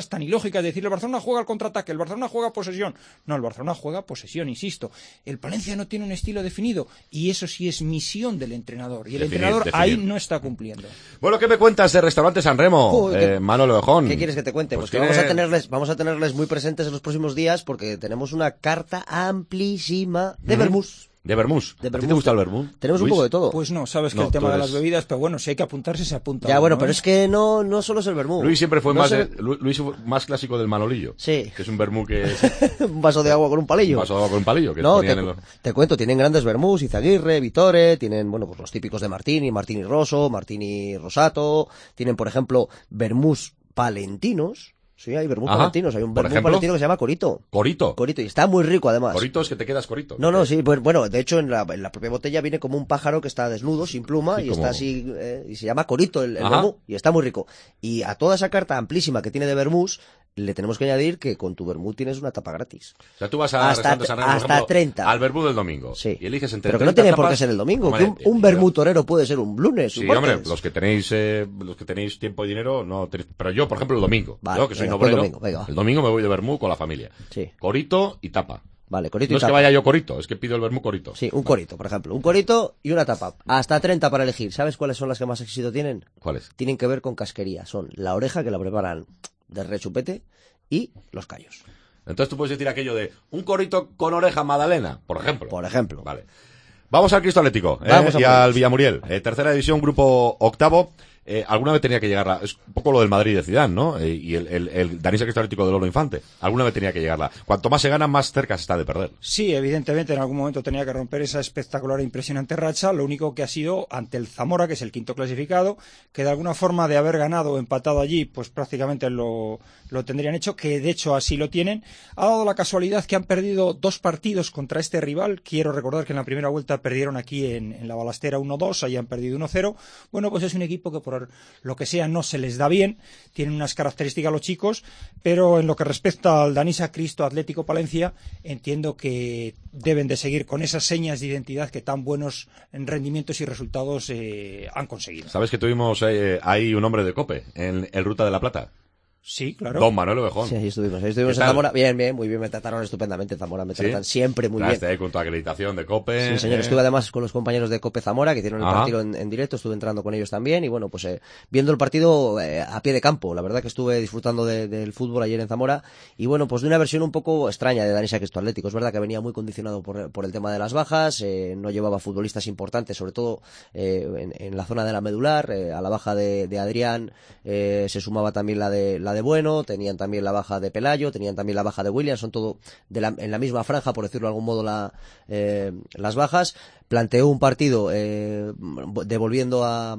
Speaker 5: tan ilógicas, decir el Barcelona juega al contraataque, el Barcelona juega posesión. No, el Barcelona juega posesión, insisto. El Palencia no tiene un estilo definido y eso sí es misión del entrenador y el
Speaker 3: Definir,
Speaker 5: entrenador
Speaker 3: definir.
Speaker 5: ahí no está cumpliendo.
Speaker 3: Bueno, ¿qué me cuentas de Restaurante San Remo,
Speaker 4: Uy, ¿qué-
Speaker 3: eh, Manolo Ovejón?
Speaker 4: ¿Qué quieres que te cuente? Pues,
Speaker 3: Pues
Speaker 4: que
Speaker 3: tiene-
Speaker 4: vamos a tenerles, vamos a tenerles muy presentes en los próximos días porque tenemos una carta amplísima de
Speaker 3: Ujú.
Speaker 4: vermús.
Speaker 3: De vermús.
Speaker 4: De
Speaker 3: ¿A ti te
Speaker 4: vermús.
Speaker 3: gusta el vermú?
Speaker 4: Tenemos un
Speaker 3: Luis?
Speaker 4: poco de todo.
Speaker 5: Pues no, sabes que
Speaker 3: No,
Speaker 5: el tema
Speaker 3: tú
Speaker 5: de
Speaker 3: eres-
Speaker 5: las bebidas, pero bueno, si hay que apuntarse, se apunta.
Speaker 4: Ya,
Speaker 5: uno,
Speaker 4: bueno,
Speaker 5: ¿no?
Speaker 4: pero es que no, no solo es el vermú.
Speaker 3: Luis siempre fue
Speaker 4: No
Speaker 3: más,
Speaker 4: sé-
Speaker 3: de- Lu- Luis fue más clásico del Manolillo.
Speaker 4: Sí.
Speaker 3: Que es un vermú que es
Speaker 4: un vaso de agua con un palillo.
Speaker 3: un vaso de agua con un palillo. Que
Speaker 4: No,
Speaker 3: ponían
Speaker 4: te,
Speaker 3: en los-
Speaker 4: te cuento, tienen grandes vermús, Izaguirre, Vitore, tienen, bueno, pues los típicos de Martini, Martini Rosso, Martini Rosato, tienen, por ejemplo, vermús palentinos. Sí, hay vermús
Speaker 3: Ajá.
Speaker 4: palentinos, hay un
Speaker 3: Por
Speaker 4: vermú
Speaker 3: ejemplo,
Speaker 4: palentino que se llama Corito.
Speaker 3: Corito.
Speaker 4: Corito, y está muy rico además.
Speaker 3: Corito es que te quedas corito.
Speaker 4: No, no, sí, pues bueno, de hecho en la, en la propia botella viene como un pájaro que está desnudo, sin pluma,
Speaker 3: Sí,
Speaker 4: y
Speaker 3: como-
Speaker 4: está así, eh, y se llama Corito el, el
Speaker 3: Ajá.
Speaker 4: vermú, y está muy rico. Y a toda esa carta amplísima que tiene de vermús, le tenemos que añadir que con tu vermú tienes una tapa gratis.
Speaker 3: O sea, tú vas a
Speaker 4: Hasta-
Speaker 3: Restaurante San Remo, por
Speaker 4: hasta
Speaker 3: ejemplo,
Speaker 4: treinta.
Speaker 3: al vermú del domingo.
Speaker 4: Sí.
Speaker 3: Y eliges entre
Speaker 4: Pero que no
Speaker 3: treinta
Speaker 4: tiene por
Speaker 3: tapas.
Speaker 4: qué ser el domingo,
Speaker 3: Hombre,
Speaker 4: que un, un
Speaker 3: eh,
Speaker 4: vermú torero puede ser un lunes,
Speaker 3: Sí,
Speaker 4: un martes.
Speaker 3: hombre, los que tenéis eh, los que tenéis tiempo y dinero, no tenéis- pero yo, por ejemplo, el domingo.
Speaker 4: Vale,
Speaker 3: yo, que soy
Speaker 4: venga, pues
Speaker 3: nobrero,
Speaker 4: domingo, venga.
Speaker 3: el domingo me voy de vermú con la familia.
Speaker 4: Sí.
Speaker 3: Corito y tapa.
Speaker 4: Vale, corito
Speaker 3: No
Speaker 4: y
Speaker 3: es que
Speaker 4: tapa.
Speaker 3: vaya yo corito, es que pido el vermú corito.
Speaker 4: Sí, un corito, por ejemplo. Un corito y una tapa. Hasta treinta para elegir. ¿Sabes cuáles son las que más éxito tienen?
Speaker 3: ¿Cuál es?
Speaker 4: Tienen que ver con casquería. Son la oreja, que la preparan de rechupete, y los callos.
Speaker 3: Entonces tú puedes decir aquello de un corito con oreja magdalena, por ejemplo.
Speaker 4: Por ejemplo.
Speaker 3: Vale. Vamos al Cristo Atlético eh,
Speaker 4: Vamos a
Speaker 3: y
Speaker 4: por
Speaker 3: al
Speaker 4: ellos.
Speaker 3: Villamuriel. Eh, tercera división, grupo octavo. Eh, alguna vez tenía que llegarla. Es un poco lo del Madrid de Zidane, ¿no? Eh, y el, el, el Danisa Cristo Atlético de Lolo Infante. Alguna vez tenía que llegarla. Cuanto más se gana, más cerca se está de perder.
Speaker 5: Sí, evidentemente en algún momento tenía que romper esa espectacular e impresionante racha, lo único que ha sido ante el Zamora, que es el quinto clasificado, que de alguna forma de haber ganado o empatado allí, pues prácticamente lo, lo tendrían hecho, que de hecho así lo tienen. Ha dado la casualidad que han perdido dos partidos contra este rival. Quiero recordar que en la primera vuelta perdieron aquí en, en la Balastera uno dos, ahí han perdido uno cero. Bueno, pues es un equipo que por lo que sea no se les da bien, tienen unas características los chicos, pero en lo que respecta al Danisa Cristo Atlético Palencia, entiendo que deben de seguir con esas señas de identidad que tan buenos rendimientos y resultados eh, han conseguido.
Speaker 3: ¿Sabes que tuvimos eh, ahí un hombre de COPE en el Ruta de la Plata?
Speaker 5: Sí, claro.
Speaker 3: Don Manuel Ovejón.
Speaker 4: Sí, ahí estuvimos. Ahí estuvimos
Speaker 3: ¿Qué
Speaker 4: en
Speaker 3: tal?
Speaker 4: Zamora. Bien, bien, muy bien. Me trataron estupendamente en Zamora. Me
Speaker 3: ¿Sí?
Speaker 4: tratan siempre muy
Speaker 3: Traste
Speaker 4: bien.
Speaker 3: ahí con tu acreditación de COPE.
Speaker 4: Sí, señor.
Speaker 3: eh.
Speaker 4: Estuve además con los compañeros de Cope Zamora, que hicieron el
Speaker 3: Ajá.
Speaker 4: partido en, en directo. Estuve entrando con ellos también. Y bueno, pues eh, viendo el partido eh, a pie de campo. La verdad que estuve disfrutando de- del fútbol ayer en Zamora. Y bueno, pues de una versión un poco extraña de Danisa Cristo Atlético. Es verdad que venía muy condicionado por, por el tema de las bajas. Eh, no llevaba futbolistas importantes, sobre todo eh, en, en la zona de la medular. Eh, a la baja de, de Adrián eh, se sumaba también la de, la de Bueno. Tenían también la baja de Pelayo. Tenían también la baja de Williams. Son todo de la, en la misma franja, por decirlo de algún modo, la, eh, las bajas. Planteó un partido eh, devolviendo a,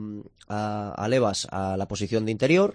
Speaker 4: a, a Levas a la posición de interior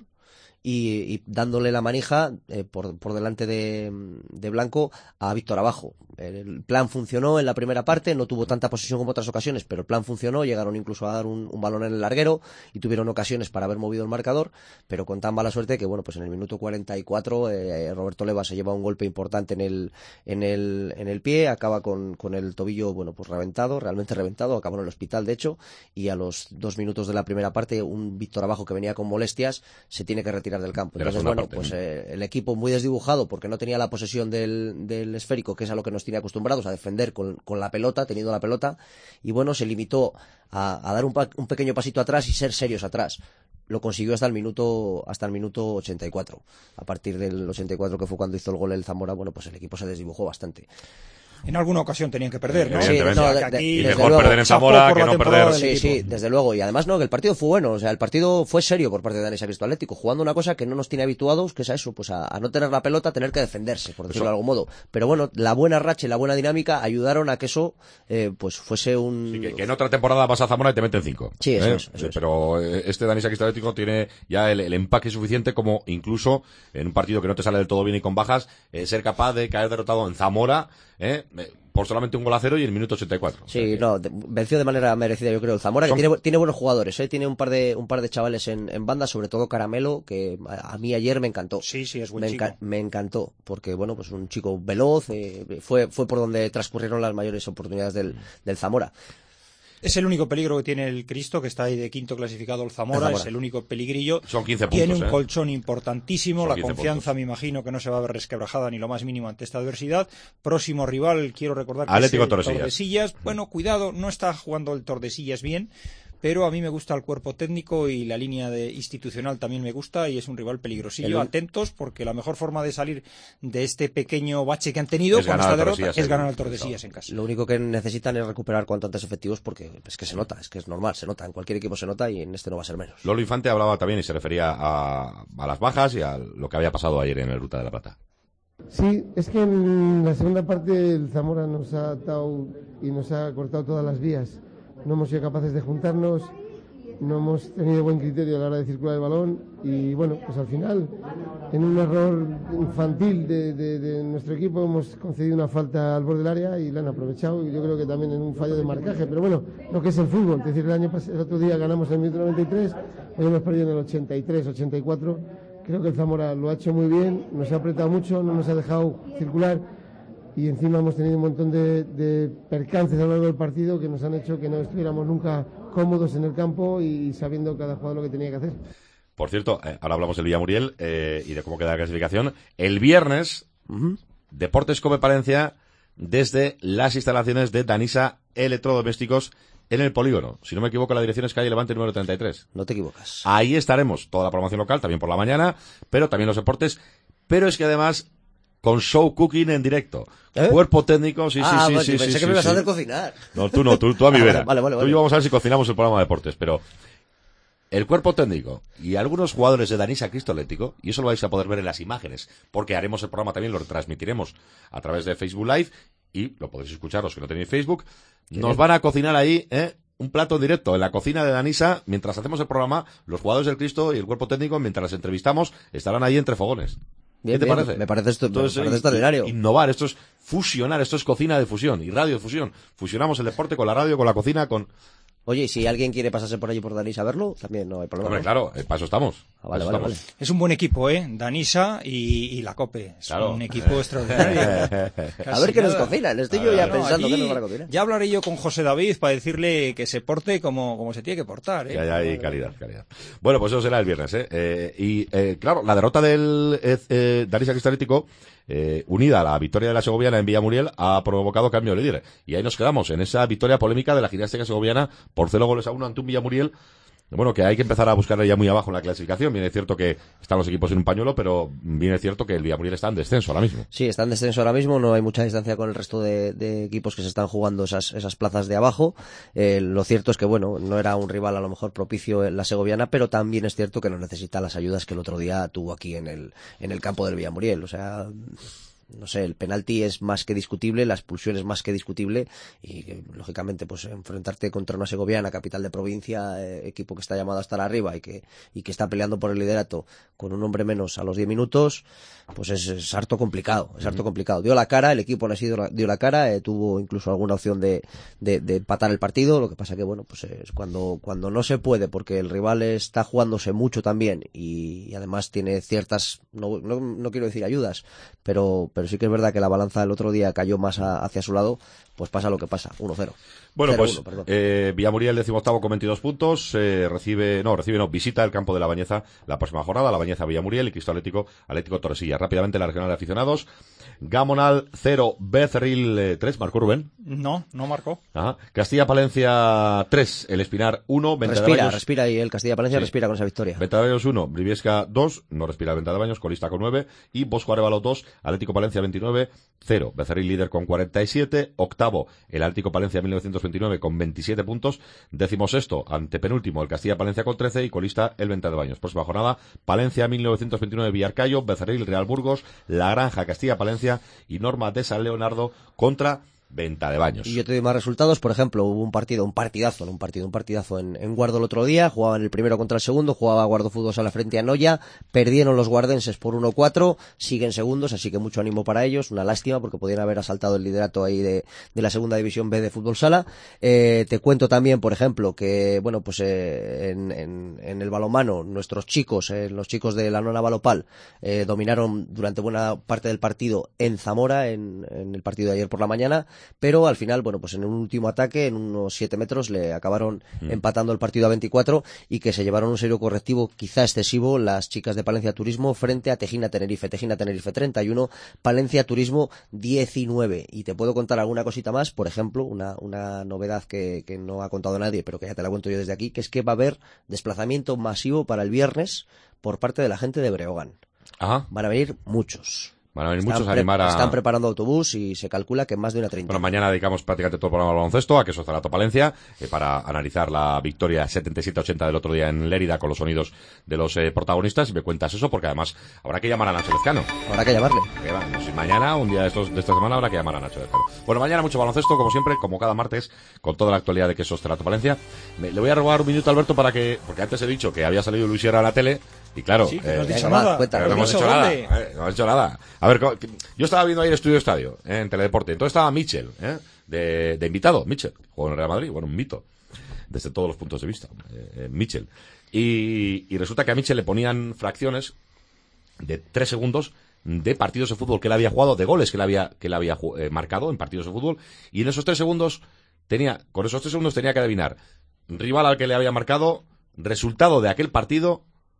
Speaker 4: y, y dándole la manija eh, por, por delante de, de Blanco a Víctor Abajo. El plan funcionó en la primera parte, no tuvo tanta posesión como otras ocasiones, pero el plan funcionó, llegaron incluso a dar un, un balón en el larguero y tuvieron ocasiones para haber movido el marcador, pero con tan mala suerte que bueno, pues en el minuto cuarenta y cuatro eh, Roberto Leva se lleva un golpe importante en el, en el, en el pie, acaba con, con el tobillo, bueno, pues reventado, realmente reventado, acabó en el hospital de hecho, y a los dos minutos de la primera parte un Víctor Abajo que venía con molestias se tiene que retirar del campo.
Speaker 3: De la
Speaker 4: Entonces
Speaker 3: segunda
Speaker 4: bueno,
Speaker 3: parte,
Speaker 4: pues
Speaker 3: ¿no?
Speaker 4: eh, el equipo muy desdibujado porque no tenía la posesión del, del esférico, que es a lo que nos tiene acostumbrados, a defender con, con la pelota, teniendo la pelota, y bueno, se limitó a, a dar un, pa, un pequeño pasito atrás y ser serios atrás. Lo consiguió hasta el minuto hasta el minuto ochenta y cuatro. A partir del ochenta y cuatro, que fue cuando hizo el gol el Zamora, bueno, pues el equipo se desdibujó bastante.
Speaker 5: En alguna ocasión tenían que perder, ¿no?
Speaker 3: Evidentemente.
Speaker 4: Sí, no,
Speaker 5: O sea,
Speaker 4: de-
Speaker 5: que
Speaker 4: de-
Speaker 5: aquí-
Speaker 3: Y
Speaker 4: desde
Speaker 3: mejor
Speaker 4: luego,
Speaker 3: perder en
Speaker 5: chapó
Speaker 3: Zamora
Speaker 5: por
Speaker 3: que
Speaker 5: la
Speaker 3: no
Speaker 5: temporada
Speaker 3: perder.
Speaker 5: del
Speaker 4: Sí,
Speaker 5: equipo.
Speaker 4: sí, desde luego. Y además, no, que el partido fue bueno. O sea, el partido fue serio por parte de Danisa Cristo Atlético, jugando una cosa que no nos tiene habituados, que es a eso, pues a, a no tener la pelota, tener que defenderse, por decirlo
Speaker 3: Eso.
Speaker 4: de algún modo. Pero bueno, la buena racha y la buena dinámica ayudaron a que eso, eh, pues fuese un...
Speaker 3: Sí, que, que en otra temporada vas a Zamora y te meten cinco.
Speaker 4: Sí, eso
Speaker 3: ¿eh?
Speaker 4: es, eso es.
Speaker 3: Pero eh, este Danisa Cristo Atlético tiene ya el, el empaque suficiente como incluso en un partido que no te sale del todo bien y con bajas, eh, ser capaz de caer derrotado en Zamora, eh, eh, por solamente un gol a cero y en el minuto ochenta y cuatro. O sea
Speaker 4: Sí,
Speaker 3: que-
Speaker 4: no, de- venció de manera merecida, yo creo, el Zamora, que
Speaker 3: Son-
Speaker 4: tiene, tiene buenos jugadores, ¿eh? Tiene un par de un par de chavales en, en banda, sobre todo Caramelo, que a, a mí ayer me encantó.
Speaker 5: Sí, sí, es buen
Speaker 4: me,
Speaker 5: chico.
Speaker 4: enca- me encantó, porque bueno, pues un chico veloz, eh, fue fue por donde transcurrieron las mayores oportunidades del, del Zamora.
Speaker 5: Es el único peligro que tiene el Cristo, que está ahí de quinto clasificado el Zamora, el Zamora. Es el único peligrillo.
Speaker 3: Son quince puntos.
Speaker 5: Tiene un
Speaker 3: ¿eh?
Speaker 5: colchón importantísimo, Son la confianza
Speaker 3: puntos.
Speaker 5: Me imagino que no se va a ver resquebrajada ni lo más mínimo ante esta adversidad. Próximo rival, quiero recordar que
Speaker 3: Atlético
Speaker 5: es el
Speaker 3: Tordesillas.
Speaker 5: Tordesillas. Bueno, cuidado, no está jugando el Tordesillas bien, pero a mí me gusta el cuerpo técnico y la línea de institucional también me gusta y es un rival peligrosillo. El... Atentos, porque la mejor forma de salir de este pequeño bache que han tenido
Speaker 3: es
Speaker 5: con esta derrota
Speaker 3: es
Speaker 5: ganar al Tordesillas en casa.
Speaker 4: Lo único que necesitan es recuperar cuanto antes efectivos porque es que se nota, es que es normal, se nota, en cualquier equipo se nota y en este no va a ser menos.
Speaker 3: Lolo Infante hablaba también y se refería a, a las bajas y a lo que había pasado ayer en el Ruta de la Plata.
Speaker 10: Sí, es que en la segunda parte el Zamora nos ha atado y nos ha cortado todas las vías. No hemos sido capaces de juntarnos, no hemos tenido buen criterio a la hora de circular el balón y bueno, pues al final, en un error infantil de, de, de nuestro equipo hemos concedido una falta al borde del área y la han aprovechado y yo creo que también en un fallo de marcaje, pero bueno, lo que es el fútbol, es decir, el año el otro día ganamos en el minuto noventa y tres, hoy hemos perdido en el ochenta y tres, ochenta y cuatro, creo que el Zamora lo ha hecho muy bien, nos ha apretado mucho, no nos ha dejado circular. Y encima hemos tenido un montón de, de percances a lo largo del partido que nos han hecho que no estuviéramos nunca cómodos en el campo y sabiendo cada jugador lo que tenía que hacer.
Speaker 3: Por cierto, eh, ahora hablamos del Villamuriel eh, y de cómo queda la clasificación. El viernes, uh-huh. Deportes Cope Palencia desde las instalaciones de Danisa Electrodomésticos en el Polígono. Si no me equivoco, la dirección es calle Levante número treinta y tres.
Speaker 4: No te equivocas.
Speaker 3: Ahí estaremos, toda la promoción local, también por la mañana, pero también los deportes. Pero es que además... con show cooking en directo. ¿Eh? Cuerpo técnico, sí,
Speaker 4: ah,
Speaker 3: sí,
Speaker 4: pues,
Speaker 3: sí,
Speaker 4: pensé
Speaker 3: sí.
Speaker 4: que
Speaker 3: sí,
Speaker 4: me ibas
Speaker 3: sí.
Speaker 4: a hacer cocinar.
Speaker 3: No, tú no, tú, tú a mi vera.
Speaker 4: Vale, vale, vale.
Speaker 3: Tú y yo vamos a ver si cocinamos el programa de deportes, pero el cuerpo técnico y algunos jugadores de Danisa Cristo Atlético, y eso lo vais a poder ver en las imágenes, porque haremos el programa también, lo retransmitiremos a través de Facebook Live, y lo podéis escuchar los que no tenéis Facebook, nos van a cocinar ahí, ¿eh? Un plato en directo en la cocina de Danisa, mientras hacemos el programa, los jugadores del Cristo y el cuerpo técnico, mientras las entrevistamos, estarán ahí entre fogones.
Speaker 4: Bien,
Speaker 3: ¿Qué te
Speaker 4: bien,
Speaker 3: parece?
Speaker 4: Me parece, esto,
Speaker 3: Entonces,
Speaker 4: me parece extraordinario.
Speaker 3: Innovar, esto es fusionar, esto es cocina de fusión y radio de fusión. Fusionamos el deporte con la radio, con la cocina, con...
Speaker 4: Oye, y si alguien quiere pasarse por allí por Danisa a verlo, también no hay problema.
Speaker 3: Hombre,
Speaker 4: ¿no?
Speaker 3: claro, eh, para eso estamos.
Speaker 4: Ah, vale,
Speaker 3: para
Speaker 4: vale,
Speaker 3: estamos.
Speaker 4: vale.
Speaker 5: Es un buen equipo, ¿eh? Danisa y, y la Cope. Es
Speaker 3: claro.
Speaker 5: un equipo extraordinario.
Speaker 4: A ver qué nos cocinan. Estoy yo ya no, pensando qué nos van a cocinar.
Speaker 5: Ya hablaré yo con José David para decirle que se porte como, como se tiene que portar, ¿eh?
Speaker 3: Que haya ahí calidad, calidad. Bueno, pues eso será el viernes, ¿eh? eh y, eh, claro, la derrota del eh, eh, Danisa Cristo Atlético, eh, unida a la victoria de la segoviana en Villamuriel, ha provocado cambio de líder. Y ahí nos quedamos, en esa victoria polémica de la gimnástica segoviana por cero goles a uno ante un Villamuriel. Bueno, que hay que empezar a buscar ya muy abajo en la clasificación. Bien es cierto que están los equipos en un pañuelo, pero bien es cierto que el Villamuriel está en descenso ahora mismo.
Speaker 4: Sí, está en descenso ahora mismo, no hay mucha distancia con el resto de, de equipos que se están jugando esas, esas plazas de abajo. Eh, lo cierto es que, bueno, no era un rival a lo mejor propicio en la segoviana, pero también es cierto que no necesita las ayudas que el otro día tuvo aquí en el, en el campo del Villamuriel. O sea... no sé, el penalti es más que discutible, la expulsión es más que discutible y que, lógicamente, pues enfrentarte contra una segoviana, capital de provincia, eh, equipo que está llamado a estar arriba y que, y que está peleando por el liderato con un hombre menos a los diez minutos, pues es, es harto complicado, es harto complicado. Dio la cara, el equipo dio la, dio la cara, eh, tuvo incluso alguna opción de, de, de empatar el partido, lo que pasa que, bueno, pues es cuando, cuando no se puede, porque el rival está jugándose mucho también y, y además tiene ciertas, no, no, no quiero decir ayudas, pero pero sí que es verdad que la balanza el otro día cayó más a, hacia su lado, pues pasa lo que pasa, uno cero.
Speaker 3: Bueno,
Speaker 4: cero,
Speaker 3: pues
Speaker 4: uno,
Speaker 3: eh, Villamuriel, decimoctavo con veintidós puntos, eh, recibe, no, recibe, no, visita el campo de La Bañeza la próxima jornada, La Bañeza Villamuriel y Cristo Atlético, Atlético Torresilla. Rápidamente la regional de aficionados, Gamonal cero, Becerril eh, tres, ¿marcó Rubén?
Speaker 5: No, no marcó.
Speaker 3: Ajá. Castilla-Palencia tres, El Espinar uno, Venta
Speaker 4: respira,
Speaker 3: de Baños...
Speaker 4: respira y el Castilla-Palencia
Speaker 3: sí.
Speaker 4: respira con esa victoria.
Speaker 3: Venta de Baños uno, Briviesca dos, no respira el Venta de Baños, colista con nueve, y Bosco Arévalo dos, Atlético Palencia veintinueve, cero, Becerril líder con cuarenta y siete, octavo, el Atlético Palencia mil novecientos veintinueve con veintisiete puntos, décimo sexto, antepenúltimo, el Castilla-Palencia con trece y colista el Venta de Baños. Próxima jornada, Palencia mil novecientos veintinueve, Villarcayo, Becerril, Real Burgos, La Granja, Castilla-Palencia y Norma de San Leonardo contra Venta de Baños.
Speaker 4: Y yo te doy más resultados, por ejemplo, hubo un partido, un partidazo, no un partido, un partidazo en, en Guardo el otro día, jugaban el primero contra el segundo, jugaba Guardo Fútbol Sala frente a Noya, perdieron los guardenses por uno cuatro, siguen segundos, así que mucho ánimo para ellos, una lástima porque podían haber asaltado el liderato ahí de, de la segunda división B de Fútbol Sala. Eh, te cuento también, por ejemplo, que, bueno, pues eh, en, en, en el balonmano, nuestros chicos, eh, los chicos de la Nona Balopal, eh, dominaron durante buena parte del partido en Zamora, en, en el partido de ayer por la mañana, pero al final, bueno, pues en un último ataque, en unos siete metros, le acabaron
Speaker 3: Mm.
Speaker 4: empatando el partido a veinticuatro y que se llevaron un serio correctivo quizá excesivo las chicas de Palencia Turismo frente a Tejina Tenerife. Tejina Tenerife treinta y uno, Palencia Turismo diecinueve. Y te puedo contar alguna cosita más, por ejemplo, una, una novedad que, que no ha contado nadie, pero que ya te la cuento yo desde aquí, que es que va a haber desplazamiento masivo para el viernes por parte de la gente de Breogán.
Speaker 3: Ajá.
Speaker 4: Van a venir muchos.
Speaker 3: Van a venir
Speaker 4: Están
Speaker 3: muchos a
Speaker 4: pre-
Speaker 3: animar a...
Speaker 4: Están preparando autobús y se calcula que más de una treintena.
Speaker 3: Bueno, mañana dedicamos prácticamente todo el programa al baloncesto, a que Zarato Palencia, eh, para analizar la victoria setenta y siete ochenta del otro día en Lérida con los sonidos de los eh, protagonistas. Y me cuentas eso, porque además habrá que llamar a Nacho Lezcano.
Speaker 4: Habrá que llamarle.
Speaker 3: Que va, no sé, mañana, un día de, estos, de esta semana, habrá que llamar a Nacho Lezcano. Bueno, mañana mucho baloncesto, como siempre, como cada martes, con toda la actualidad de que eso Zarato Palencia. Me, le voy a robar un minuto a Alberto para que, porque antes he dicho que había salido Luis Sierra a la tele, y claro,
Speaker 5: Sí, que no has
Speaker 3: eh,
Speaker 5: dicho
Speaker 4: venga,
Speaker 5: nada.
Speaker 4: va, cuéntalo.
Speaker 3: pero no hemos
Speaker 5: ¿Eso
Speaker 3: hecho nada,
Speaker 5: dónde?
Speaker 3: eh, no hemos hecho nada. A ver, co- yo estaba viendo ahí el Estudio Estadio, eh, en Teledeporte. Entonces estaba Mitchell, eh, de, de invitado. Mitchell, jugó en el Real Madrid, bueno, un mito, desde todos los puntos de vista, eh, eh, Mitchell. Y, y resulta que a Mitchell le ponían fracciones de tres segundos de partidos de fútbol que él había jugado, de goles que él había, que él había ju- eh, marcado en partidos de fútbol. Y en esos tres segundos tenía, con esos tres segundos tenía que adivinar rival al que le había marcado, resultado de aquel partido,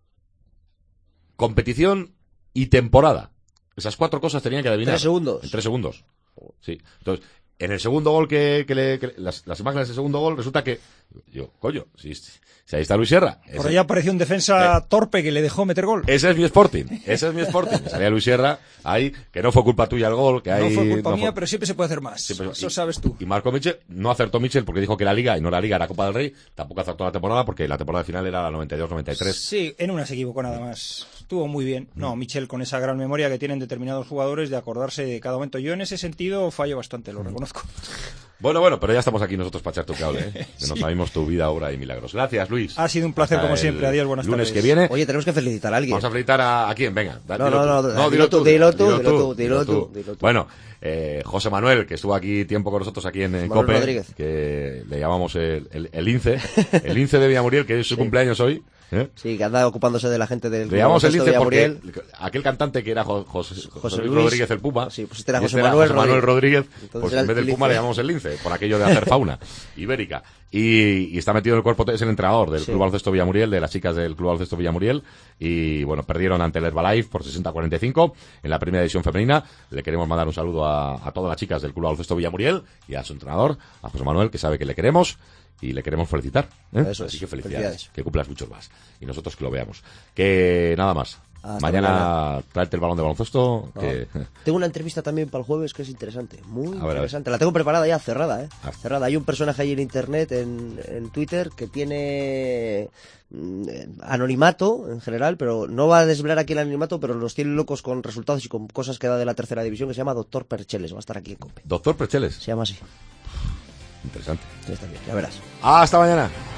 Speaker 3: competición y temporada. Esas cuatro cosas tenían que adivinar.
Speaker 4: ¿Tres segundos?
Speaker 3: En tres segundos. Sí. Entonces, en el segundo gol que, que le... que las, las imágenes del segundo gol, resulta que... Yo, coño, si, si ahí está Luis Sierra.
Speaker 5: Por
Speaker 3: ese-
Speaker 5: allá apareció un defensa
Speaker 3: Eh.
Speaker 5: torpe que le dejó meter gol.
Speaker 3: Ese es mi Sporting. Ese es mi Sporting. Salía Luis Sierra ahí, que no fue culpa tuya el gol, que ahí...
Speaker 5: No fue culpa
Speaker 3: no
Speaker 5: mía,
Speaker 3: fue-
Speaker 5: pero siempre se puede hacer más.
Speaker 3: Siempre-
Speaker 5: Eso
Speaker 3: y-
Speaker 5: sabes tú.
Speaker 3: Y Marco Mitchell, no acertó Mitchell porque dijo que la Liga, y no la Liga, era Copa del Rey, tampoco acertó la temporada porque la temporada final era la noventa y dos noventa y tres.
Speaker 5: Sí, en una se equivocó nada más. Estuvo muy bien. No, Michel, con esa gran memoria que tienen determinados jugadores de acordarse de cada momento. Yo en ese sentido fallo bastante, lo reconozco.
Speaker 3: Bueno, bueno, pero ya estamos aquí nosotros para echarte un cable, ¿eh? Que no sabemos tu vida, obra y milagros. Gracias, Luis.
Speaker 5: Ha sido un placer,
Speaker 3: Hasta
Speaker 5: como
Speaker 3: el
Speaker 5: siempre. Adiós, buenas
Speaker 3: lunes
Speaker 5: tardes.
Speaker 3: que viene.
Speaker 4: Oye, tenemos que felicitar a alguien.
Speaker 3: Vamos a felicitar a, ¿a quién? Venga. da-
Speaker 4: No,
Speaker 3: dilo
Speaker 4: no,
Speaker 3: tú.
Speaker 4: no, dilo tú, dilo tú, dilo tú, dilo tú, dilo tú.
Speaker 3: Bueno, eh, José Manuel, que estuvo aquí tiempo con nosotros aquí en, en
Speaker 4: Manuel
Speaker 3: COPE,
Speaker 4: Rodríguez.
Speaker 3: que le llamamos el, el, el lince, el lince de Villamuriel, que es su
Speaker 4: Sí.
Speaker 3: cumpleaños hoy. ¿eh?
Speaker 4: Sí, que anda ocupándose de la gente del
Speaker 3: Le llamamos el
Speaker 4: baloncesto
Speaker 3: lince porque
Speaker 4: Villamuriel.
Speaker 3: aquel cantante que era Jo- José, José,
Speaker 4: José
Speaker 3: Luis
Speaker 4: Luis
Speaker 3: Rodríguez el Puma,
Speaker 4: Sí, pues este era
Speaker 3: y
Speaker 4: José Manuel
Speaker 3: Manuel Rodríguez,
Speaker 4: Entonces
Speaker 3: pues
Speaker 4: era
Speaker 3: en vez del
Speaker 4: el
Speaker 3: Puma
Speaker 4: lince.
Speaker 3: le llamamos el lince, por aquello de hacer fauna ibérica. Y, y está metido en el cuerpo, es el entrenador del
Speaker 4: Sí.
Speaker 3: Club Baloncesto Villamuriel, de las chicas del Club Baloncesto Villamuriel, y bueno, perdieron ante el Herbalife por sesenta a cuarenta y cinco en la primera división femenina. Le queremos mandar un saludo a, a todas las chicas del Club Baloncesto Villamuriel y a su entrenador, a José Manuel, que sabe que le queremos y le queremos felicitar. ¿eh?
Speaker 4: Eso
Speaker 3: Así
Speaker 4: es,
Speaker 3: que felicidades,
Speaker 4: felicidades.
Speaker 3: que cumplas muchos más. Y nosotros que lo veamos. Que nada más.
Speaker 4: Hasta
Speaker 3: Mañana,
Speaker 4: mañana.
Speaker 3: tráete el balón de baloncesto.
Speaker 4: No.
Speaker 3: Que...
Speaker 4: Tengo una entrevista también para el jueves que es interesante, muy
Speaker 3: A ver, a ver.
Speaker 4: interesante. La tengo preparada ya, cerrada, ¿eh?
Speaker 3: Ah.
Speaker 4: Cerrada. Hay un personaje ahí en internet, en, en Twitter, que tiene mm, eh, anonimato en general, pero no va a desvelar aquí el anonimato, pero los tiene locos con resultados y con cosas que da de la tercera división, que se llama Doctor Percheles. Va a estar aquí en COPE.
Speaker 3: Doctor Precheles.
Speaker 4: Se llama así.
Speaker 3: Interesante.
Speaker 4: Ya está bien, ya verás.
Speaker 3: Hasta mañana.